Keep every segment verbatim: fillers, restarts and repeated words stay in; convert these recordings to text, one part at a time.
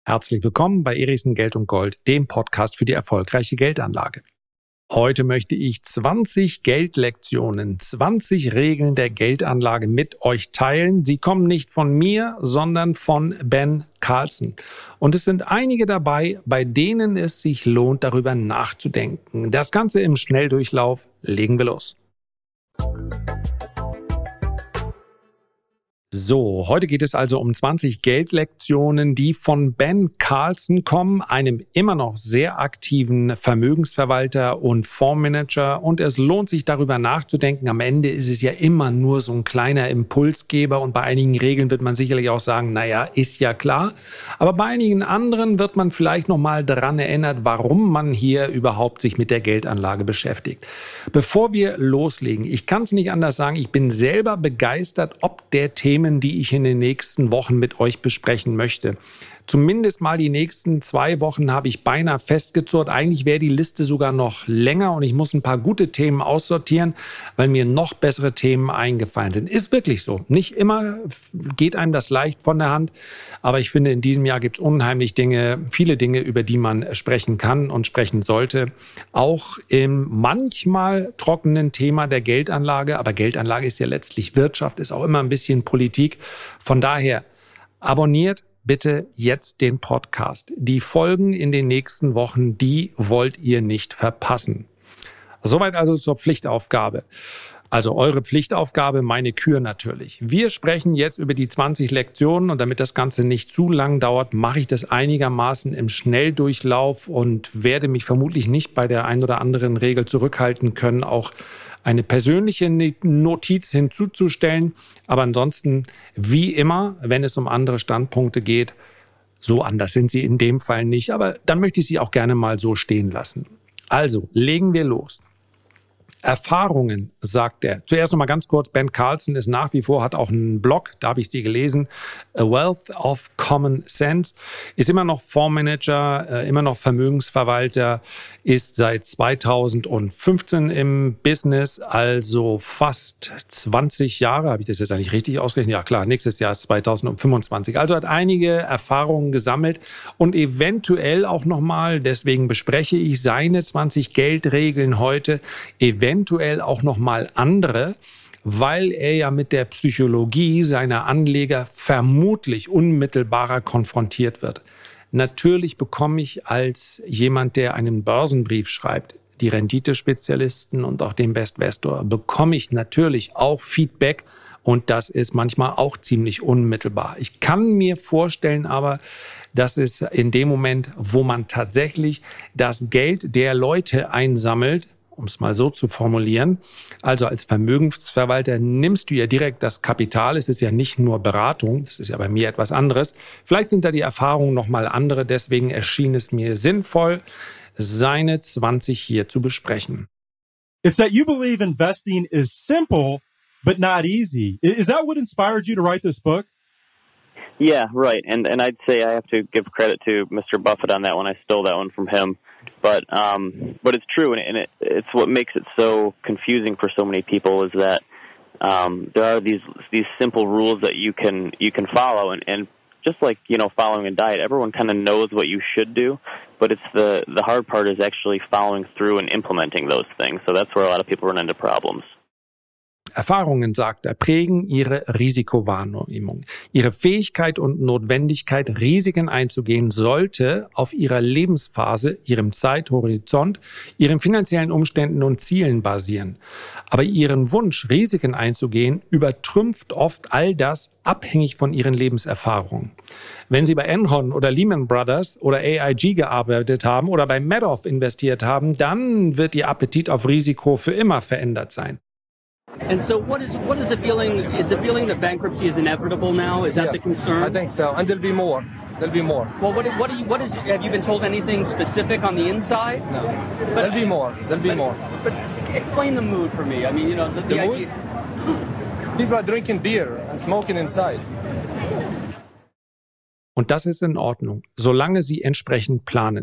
Herzlich willkommen bei Erichsen Geld und Gold, dem Podcast für die erfolgreiche Geldanlage. Heute möchte ich zwanzig Geldlektionen, zwanzig Regeln der Geldanlage mit euch teilen. Sie kommen nicht von mir, sondern von Ben Carlson. Und es sind einige dabei, bei denen es sich lohnt, darüber nachzudenken. Das Ganze im Schnelldurchlauf. Legen wir los. So, heute geht es also um zwanzig Geldlektionen, die von Ben Carlson kommen, einem immer noch sehr aktiven Vermögensverwalter und Fondsmanager. Und es lohnt sich darüber nachzudenken. Am Ende ist es ja immer nur so ein kleiner Impulsgeber und bei einigen Regeln wird man sicherlich auch sagen, naja, ist ja klar. Aber bei einigen anderen wird man vielleicht nochmal daran erinnert, warum man hier überhaupt sich mit der Geldanlage beschäftigt. Bevor wir loslegen, ich kann es nicht anders sagen, ich bin selber begeistert, ob der Themen, die ich in den nächsten Wochen mit euch besprechen möchte. Zumindest mal die nächsten zwei Wochen habe ich beinahe festgezurrt. Eigentlich wäre die Liste sogar noch länger und ich muss ein paar gute Themen aussortieren, weil mir noch bessere Themen eingefallen sind. Ist wirklich so. Nicht immer geht einem das leicht von der Hand, aber ich finde, in diesem Jahr gibt es unheimlich Dinge, viele Dinge, über die man sprechen kann und sprechen sollte. Auch im manchmal trockenen Thema der Geldanlage, aber Geldanlage ist ja letztlich Wirtschaft, ist auch immer ein bisschen Politik. Von daher abonniert bitte jetzt den Podcast. Die Folgen in den nächsten Wochen, die wollt ihr nicht verpassen. Soweit also zur Pflichtaufgabe. Also eure Pflichtaufgabe, meine Kür natürlich. Wir sprechen jetzt über die zwanzig Lektionen und damit das Ganze nicht zu lang dauert, mache ich das einigermaßen im Schnelldurchlauf und werde mich vermutlich nicht bei der ein oder anderen Regel zurückhalten können, auch eine persönliche Notiz hinzuzustellen. Aber ansonsten, wie immer, wenn es um andere Standpunkte geht, so anders sind sie in dem Fall nicht. Aber dann möchte ich sie auch gerne mal so stehen lassen. Also, legen wir los. Erfahrungen, sagt er. Zuerst noch mal ganz kurz, Ben Carlson ist nach wie vor, hat auch einen Blog, da habe ich sie gelesen, A Wealth of Common Sense, ist immer noch Fondsmanager, immer noch Vermögensverwalter, ist seit zweitausendfünfzehn im Business, also fast zwanzig Jahre, habe ich das jetzt eigentlich richtig ausgerechnet? Ja klar, nächstes Jahr ist zweitausendfünfundzwanzig, also hat einige Erfahrungen gesammelt und eventuell auch nochmal, deswegen bespreche ich seine zwanzig Geldregeln heute, eventuell eventuell auch nochmal andere, weil er ja mit der Psychologie seiner Anleger vermutlich unmittelbarer konfrontiert wird. Natürlich bekomme ich als jemand, der einen Börsenbrief schreibt, die Renditespezialisten und auch den Bestvestor, bekomme ich natürlich auch Feedback und das ist manchmal auch ziemlich unmittelbar. Ich kann mir vorstellen aber, dass es in dem Moment, wo man tatsächlich das Geld der Leute einsammelt, um es mal so zu formulieren. Also als Vermögensverwalter nimmst du ja direkt das Kapital. Es ist ja nicht nur Beratung, das ist ja bei mir etwas anderes. Vielleicht sind da die Erfahrungen nochmal andere. Deswegen erschien es mir sinnvoll, seine zwanzig hier zu besprechen. It's that you believe investing is simple, but not easy. Is that what inspired you to write this book? Yeah, right. And and I'd say I have to give credit to Mister Buffett on that one. I stole that one from him. But um, but it's true, and, and it, it's what makes it so confusing for so many people is that um, there are these these simple rules that you can you can follow, and, and just like you know following a diet, everyone kind of knows what you should do, but it's the the hard part is actually following through and implementing those things. So that's where a lot of people run into problems. Erfahrungen, sagt er, prägen ihre Risikowahrnehmung. Ihre Fähigkeit und Notwendigkeit, Risiken einzugehen, sollte auf ihrer Lebensphase, ihrem Zeithorizont, ihren finanziellen Umständen und Zielen basieren. Aber ihren Wunsch, Risiken einzugehen, übertrümpft oft all das, abhängig von ihren Lebenserfahrungen. Wenn Sie bei Enron oder Lehman Brothers oder A I G gearbeitet haben oder bei Madoff investiert haben, dann wird Ihr Appetit auf Risiko für immer verändert sein. And so what is what is the feeling? Is the feeling that bankruptcy is inevitable now? Is that yeah, the concern? I think so. And there'll be more. There'll be more. Well, what what do you, what is have you been told anything specific on the inside? No. But, there'll be more. There'll be but, more. But explain the mood for me. I mean, you know, the, the, the mood? idea. People are drinking beer and smoking inside. Und das ist in Ordnung, solange Sie entsprechend planen.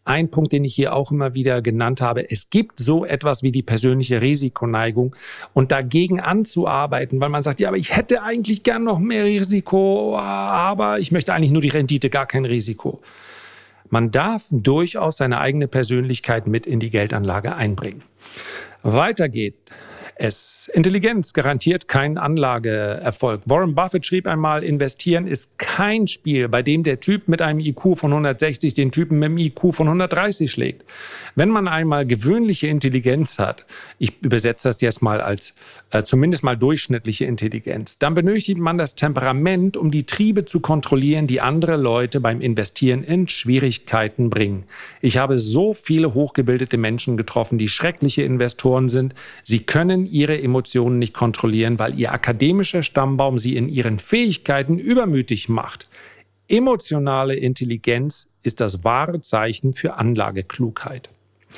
Ein Punkt, den ich hier auch immer wieder genannt habe, es gibt so etwas wie die persönliche Risikoneigung und dagegen anzuarbeiten, weil man sagt, ja, aber ich hätte eigentlich gern noch mehr Risiko, aber ich möchte eigentlich nur die Rendite, gar kein Risiko. Man darf durchaus seine eigene Persönlichkeit mit in die Geldanlage einbringen. Weiter geht es. Intelligenz garantiert keinen Anlageerfolg. Warren Buffett schrieb einmal, investieren ist kein Spiel, bei dem der Typ mit einem I Q von hundertsechzig den Typen mit einem I Q von hundertdreißig schlägt. Wenn man einmal gewöhnliche Intelligenz hat, ich übersetze das jetzt mal als äh, zumindest mal durchschnittliche Intelligenz, dann benötigt man das Temperament, um die Triebe zu kontrollieren, die andere Leute beim Investieren in Schwierigkeiten bringen. Ich habe so viele hochgebildete Menschen getroffen, die schreckliche Investoren sind. Sie können ihre Emotionen nicht kontrollieren, weil ihr akademischer Stammbaum sie in ihren Fähigkeiten übermütig macht. Emotionale Intelligenz ist das wahre Zeichen für Anlageklugheit.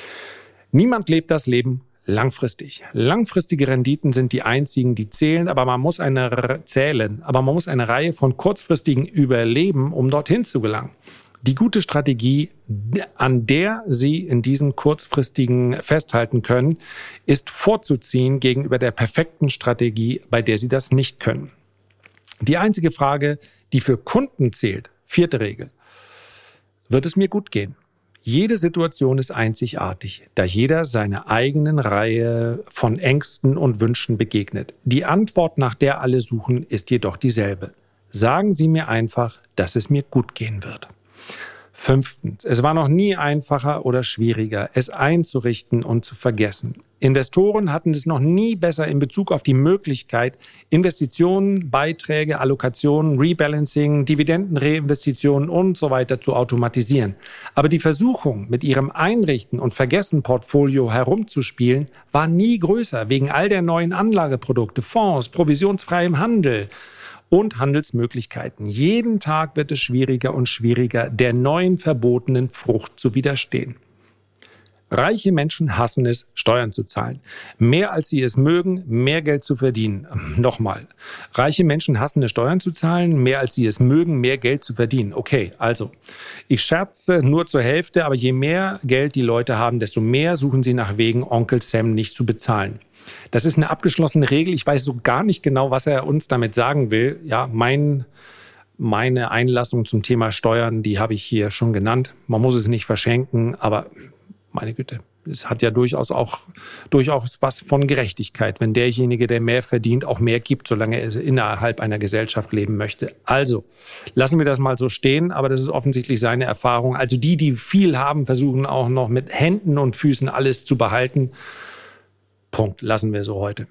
Niemand lebt das Leben langfristig. Langfristige Renditen sind die einzigen, die zählen, aber man muss eine zählen, aber man muss eine Reihe von kurzfristigen überleben, um dorthin zu gelangen. Die gute Strategie, an der Sie in diesen kurzfristigen festhalten können, ist vorzuziehen gegenüber der perfekten Strategie, bei der Sie das nicht können. Die einzige Frage, die für Kunden zählt, vierte Regel: Wird es mir gut gehen? Jede Situation ist einzigartig, da jeder seiner eigenen Reihe von Ängsten und Wünschen begegnet. Die Antwort, nach der alle suchen, ist jedoch dieselbe. Sagen Sie mir einfach, dass es mir gut gehen wird. Fünftens, es war noch nie einfacher oder schwieriger, es einzurichten und zu vergessen. Investoren hatten es noch nie besser in Bezug auf die Möglichkeit, Investitionen, Beiträge, Allokationen, Rebalancing, Dividendenreinvestitionen und so weiter zu automatisieren. Aber die Versuchung, mit ihrem Einrichten- und Vergessen-Portfolio herumzuspielen, war nie größer, wegen all der neuen Anlageprodukte, Fonds, provisionsfreiem Handel und Handelsmöglichkeiten. Jeden Tag wird es schwieriger und schwieriger, der neuen verbotenen Frucht zu widerstehen. Reiche Menschen hassen es, Steuern zu zahlen. Mehr als sie es mögen, mehr Geld zu verdienen. Nochmal. Reiche Menschen hassen es, Steuern zu zahlen, mehr als sie es mögen, mehr Geld zu verdienen. Okay, also, ich scherze nur zur Hälfte, aber je mehr Geld die Leute haben, desto mehr suchen sie nach Wegen, Onkel Sam nicht zu bezahlen. Das ist eine abgeschlossene Regel. Ich weiß so gar nicht genau, was er uns damit sagen will. Ja, mein, meine Einlassung zum Thema Steuern, die habe ich hier schon genannt. Man muss es nicht verschenken, aber meine Güte, es hat ja durchaus auch durchaus was von Gerechtigkeit, wenn derjenige, der mehr verdient, auch mehr gibt, solange er innerhalb einer Gesellschaft leben möchte. Also, lassen wir das mal so stehen, aber das ist offensichtlich seine Erfahrung. Also die, die viel haben, versuchen auch noch mit Händen und Füßen alles zu behalten. Punkt, lassen wir so heute.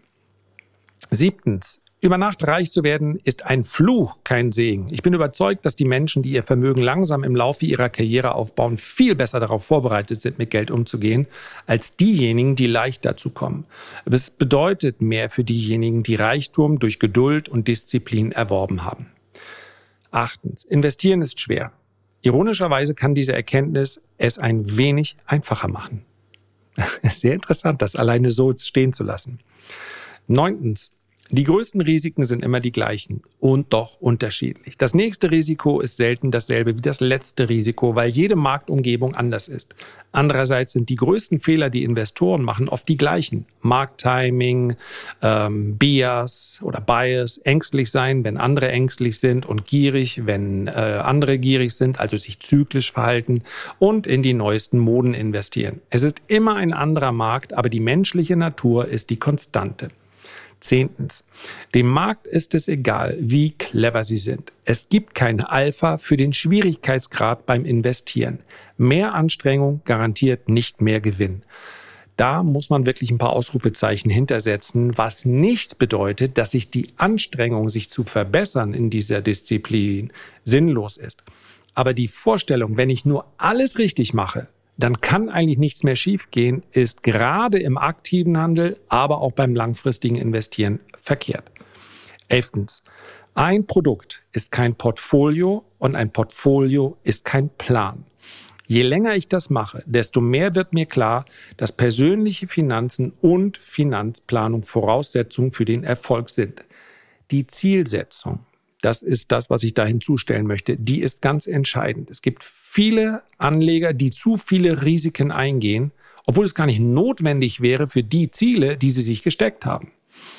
Siebtens. Über Nacht reich zu werden, ist ein Fluch, kein Segen. Ich bin überzeugt, dass die Menschen, die ihr Vermögen langsam im Laufe ihrer Karriere aufbauen, viel besser darauf vorbereitet sind, mit Geld umzugehen, als diejenigen, die leicht dazu kommen. Es bedeutet mehr für diejenigen, die Reichtum durch Geduld und Disziplin erworben haben. Achtens. Investieren ist schwer. Ironischerweise kann diese Erkenntnis es ein wenig einfacher machen. Sehr interessant, das alleine so stehen zu lassen. Neuntens. Die größten Risiken sind immer die gleichen und doch unterschiedlich. Das nächste Risiko ist selten dasselbe wie das letzte Risiko, weil jede Marktumgebung anders ist. Andererseits sind die größten Fehler, die Investoren machen, oft die gleichen. Markttiming, ähm, Bias oder Bias, ängstlich sein, wenn andere ängstlich sind und gierig, wenn äh, andere gierig sind, also sich zyklisch verhalten und in die neuesten Moden investieren. Es ist immer ein anderer Markt, aber die menschliche Natur ist die Konstante. Zehntens. Dem Markt ist es egal, wie clever Sie sind. Es gibt kein Alpha für den Schwierigkeitsgrad beim Investieren. Mehr Anstrengung garantiert nicht mehr Gewinn. Da muss man wirklich ein paar Ausrufezeichen hintersetzen, was nicht bedeutet, dass sich die Anstrengung, sich zu verbessern in dieser Disziplin, sinnlos ist. Aber die Vorstellung, wenn ich nur alles richtig mache, dann kann eigentlich nichts mehr schiefgehen, ist gerade im aktiven Handel, aber auch beim langfristigen Investieren verkehrt. Elftens. Ein Produkt ist kein Portfolio und ein Portfolio ist kein Plan. Je länger ich das mache, desto mehr wird mir klar, dass persönliche Finanzen und Finanzplanung Voraussetzungen für den Erfolg sind. Die Zielsetzung, das ist das, was ich da hinzustellen möchte, die ist ganz entscheidend. Es gibt viele Anleger, die zu viele Risiken eingehen, obwohl es gar nicht notwendig wäre für die Ziele, die sie sich gesteckt haben.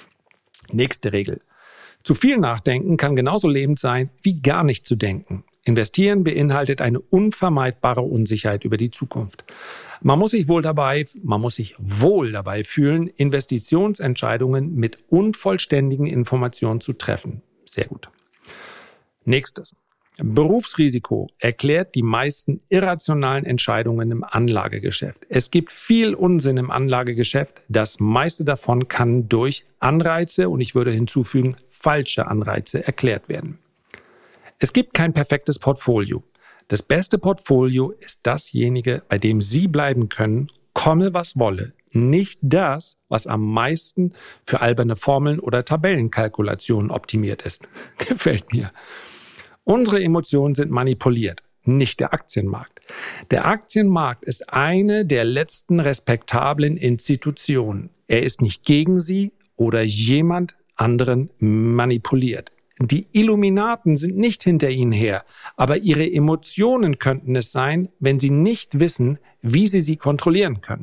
Nächste Regel. Zu viel nachdenken kann genauso lebend sein, wie gar nicht zu denken. Investieren beinhaltet eine unvermeidbare Unsicherheit über die Zukunft. Man muss sich wohl dabei, man muss sich wohl dabei fühlen, Investitionsentscheidungen mit unvollständigen Informationen zu treffen. Sehr gut. Nächstes. Berufsrisiko erklärt die meisten irrationalen Entscheidungen im Anlagegeschäft. Es gibt viel Unsinn im Anlagegeschäft. Das meiste davon kann durch Anreize, und ich würde hinzufügen, falsche Anreize erklärt werden. Es gibt kein perfektes Portfolio. Das beste Portfolio ist dasjenige, bei dem Sie bleiben können, komme was wolle. Nicht das, was am meisten für alberne Formeln oder Tabellenkalkulationen optimiert ist. Gefällt mir. Unsere Emotionen sind manipuliert, nicht der Aktienmarkt. Der Aktienmarkt ist eine der letzten respektablen Institutionen. Er ist nicht gegen Sie oder jemand anderen manipuliert. Die Illuminaten sind nicht hinter Ihnen her, aber Ihre Emotionen könnten es sein, wenn Sie nicht wissen, wie Sie sie kontrollieren können.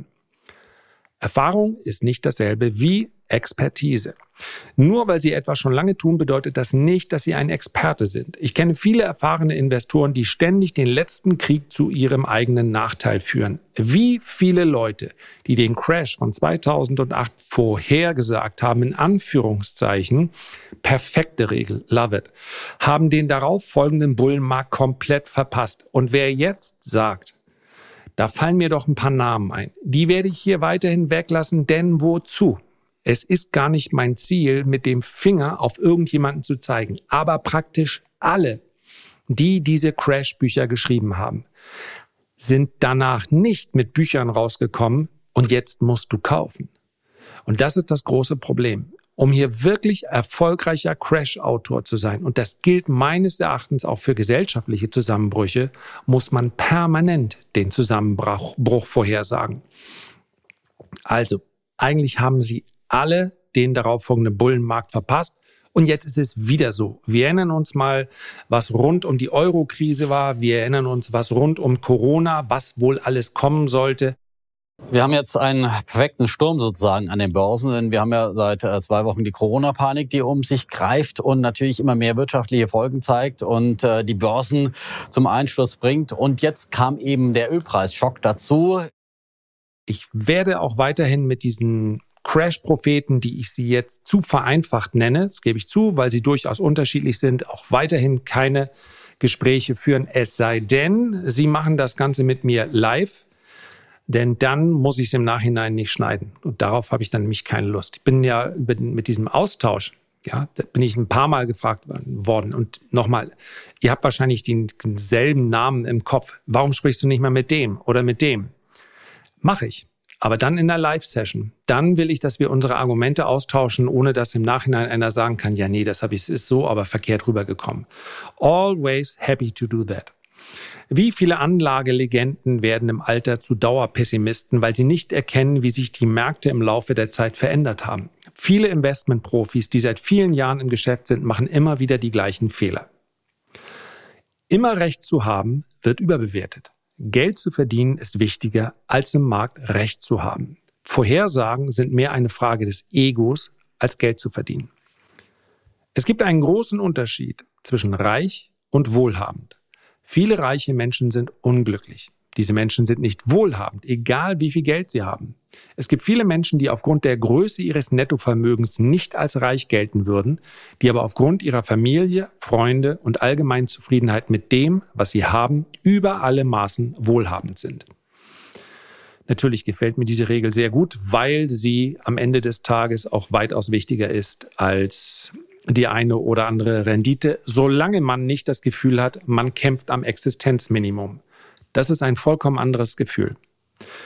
Erfahrung ist nicht dasselbe wie Expertise. Nur weil Sie etwas schon lange tun, bedeutet das nicht, dass Sie ein Experte sind. Ich kenne viele erfahrene Investoren, die ständig den letzten Krieg zu ihrem eigenen Nachteil führen. Wie viele Leute, die den Crash von zweitausendacht vorhergesagt haben, in Anführungszeichen, perfekte Regel, love it, haben den darauf folgenden Bullenmarkt komplett verpasst. Und wer jetzt sagt, da fallen mir doch ein paar Namen ein, die werde ich hier weiterhin weglassen, denn wozu? Es ist gar nicht mein Ziel, mit dem Finger auf irgendjemanden zu zeigen. Aber praktisch alle, die diese Crash-Bücher geschrieben haben, sind danach nicht mit Büchern rausgekommen und jetzt musst du kaufen. Und das ist das große Problem. Um hier wirklich erfolgreicher Crash-Autor zu sein, und das gilt meines Erachtens auch für gesellschaftliche Zusammenbrüche, muss man permanent den Zusammenbruch vorhersagen. Also, eigentlich haben Sie alle den darauffolgenden Bullenmarkt verpasst. Und jetzt ist es wieder so. Wir erinnern uns mal, was rund um die Euro-Krise war. Wir erinnern uns, was rund um Corona, was wohl alles kommen sollte. Wir haben jetzt einen perfekten Sturm sozusagen an den Börsen, denn wir haben ja seit äh, zwei Wochen die Corona-Panik, die um sich greift und natürlich immer mehr wirtschaftliche Folgen zeigt und äh, die Börsen zum Einsturz bringt. Und jetzt kam eben der Ölpreisschock dazu. Ich werde auch weiterhin mit diesen Crash-Propheten, die ich sie jetzt zu vereinfacht nenne, das gebe ich zu, weil sie durchaus unterschiedlich sind, auch weiterhin keine Gespräche führen, es sei denn, sie machen das Ganze mit mir live, denn dann muss ich es im Nachhinein nicht schneiden. Und darauf habe ich dann nämlich keine Lust. Ich bin ja mit diesem Austausch, ja, da bin ich ein paar Mal gefragt worden. Und nochmal, ihr habt wahrscheinlich denselben Namen im Kopf. Warum sprichst du nicht mal mit dem oder mit dem? Mache ich. Aber dann in der Live-Session. Dann will ich, dass wir unsere Argumente austauschen, ohne dass im Nachhinein einer sagen kann, ja, nee, das habe ich, es ist so, aber verkehrt rübergekommen. Always happy to do that. Wie viele Anlagelegenden werden im Alter zu Dauerpessimisten, weil sie nicht erkennen, wie sich die Märkte im Laufe der Zeit verändert haben. Viele Investmentprofis, die seit vielen Jahren im Geschäft sind, machen immer wieder die gleichen Fehler. Immer Recht zu haben, wird überbewertet. Geld zu verdienen ist wichtiger, als im Markt Recht zu haben. Vorhersagen sind mehr eine Frage des Egos, als Geld zu verdienen. Es gibt einen großen Unterschied zwischen reich und wohlhabend. Viele reiche Menschen sind unglücklich. Diese Menschen sind nicht wohlhabend, egal wie viel Geld sie haben. Es gibt viele Menschen, die aufgrund der Größe ihres Nettovermögens nicht als reich gelten würden, die aber aufgrund ihrer Familie, Freunde und allgemeinen Zufriedenheit mit dem, was sie haben, über alle Maßen wohlhabend sind. Natürlich gefällt mir diese Regel sehr gut, weil sie am Ende des Tages auch weitaus wichtiger ist als die eine oder andere Rendite, solange man nicht das Gefühl hat, man kämpft am Existenzminimum. Das ist ein vollkommen anderes Gefühl.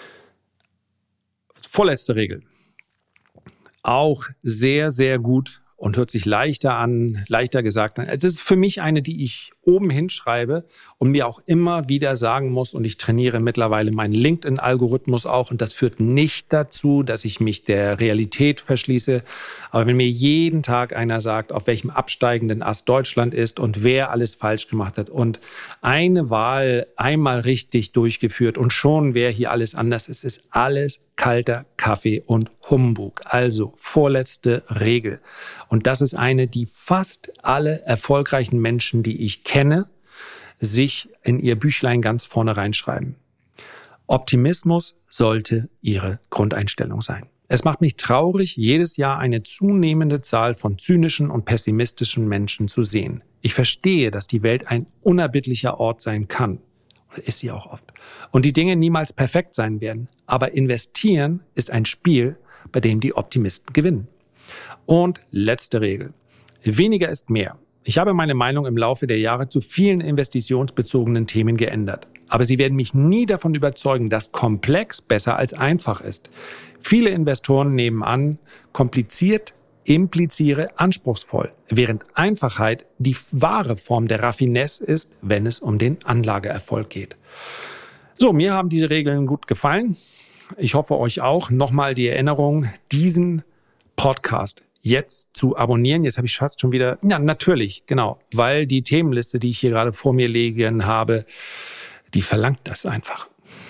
Vorletzte Regel. Auch sehr, sehr gut und hört sich leichter an, leichter gesagt an. Es ist für mich eine, die ich oben hinschreibe und mir auch immer wieder sagen muss, und ich trainiere mittlerweile meinen LinkedIn-Algorithmus auch, und das führt nicht dazu, dass ich mich der Realität verschließe. Aber wenn mir jeden Tag einer sagt, auf welchem absteigenden Ast Deutschland ist und wer alles falsch gemacht hat und eine Wahl einmal richtig durchgeführt und schon wäre hier alles anders, es ist alles kalter Kaffee und Humbug. Also vorletzte Regel. Und das ist eine, die fast alle erfolgreichen Menschen, die ich kenne, sich in ihr Büchlein ganz vorne reinschreiben. Optimismus sollte ihre Grundeinstellung sein. Es macht mich traurig, jedes Jahr eine zunehmende Zahl von zynischen und pessimistischen Menschen zu sehen. Ich verstehe, dass die Welt ein unerbittlicher Ort sein kann. Ist sie auch oft. Und die Dinge niemals perfekt sein werden. Aber investieren ist ein Spiel, bei dem die Optimisten gewinnen. Und letzte Regel. Weniger ist mehr. Ich habe meine Meinung im Laufe der Jahre zu vielen investitionsbezogenen Themen geändert. Aber sie werden mich nie davon überzeugen, dass komplex besser als einfach ist. Viele Investoren nehmen an, kompliziert impliziere anspruchsvoll, während Einfachheit die wahre Form der Raffinesse ist, wenn es um den Anlageerfolg geht. So, mir haben diese Regeln gut gefallen. Ich hoffe euch auch. Nochmal die Erinnerung, diesen Podcast jetzt zu abonnieren. Jetzt habe ich fast schon wieder, ja natürlich, genau, weil die Themenliste, die ich hier gerade vor mir liegen habe, die verlangt das einfach.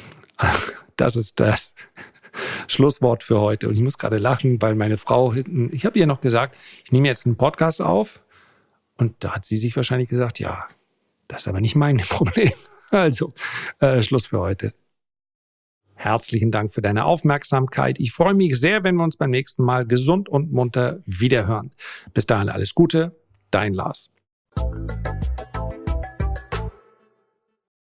Das ist das Schlusswort für heute. Und ich muss gerade lachen, weil meine Frau hinten, ich habe ihr noch gesagt, ich nehme jetzt einen Podcast auf. Und da hat sie sich wahrscheinlich gesagt, ja, das ist aber nicht mein Problem. Also, äh, Schluss für heute. Herzlichen Dank für deine Aufmerksamkeit. Ich freue mich sehr, wenn wir uns beim nächsten Mal gesund und munter wiederhören. Bis dahin alles Gute, dein Lars.